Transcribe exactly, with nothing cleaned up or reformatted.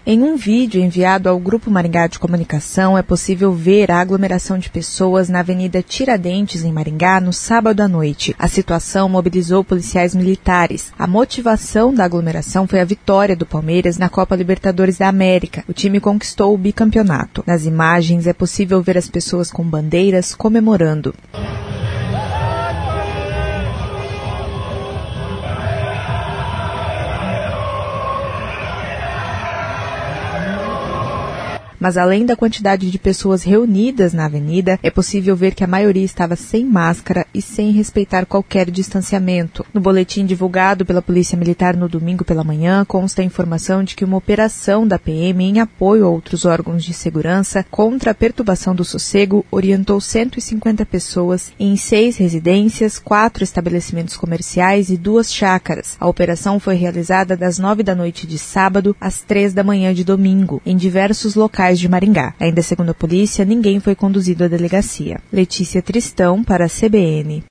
Em um vídeo enviado ao Grupo Maringá de Comunicação, é possível ver a aglomeração de pessoas na Avenida Tiradentes, em Maringá, no sábado à noite. A situação mobilizou policiais militares. A motivação da aglomeração foi a vitória do Palmeiras na Copa Libertadores da América. O time conquistou o bicampeonato. Nas imagens é possível ver as pessoas com bandeiras comemorando. Mas além da quantidade de pessoas reunidas na avenida, é possível ver que a maioria estava sem máscara e sem respeitar qualquer distanciamento. No boletim divulgado pela Polícia Militar no domingo pela manhã, consta a informação de que uma operação da P M em apoio a outros órgãos de segurança contra a perturbação do sossego orientou cento e cinquenta pessoas em seis residências, quatro estabelecimentos comerciais e duas chácaras. A operação foi realizada das nove da noite de sábado às três da manhã de domingo, em diversos locais de Maringá. Ainda segundo a polícia, ninguém foi conduzido à delegacia. Letícia Tristão, para a C B N.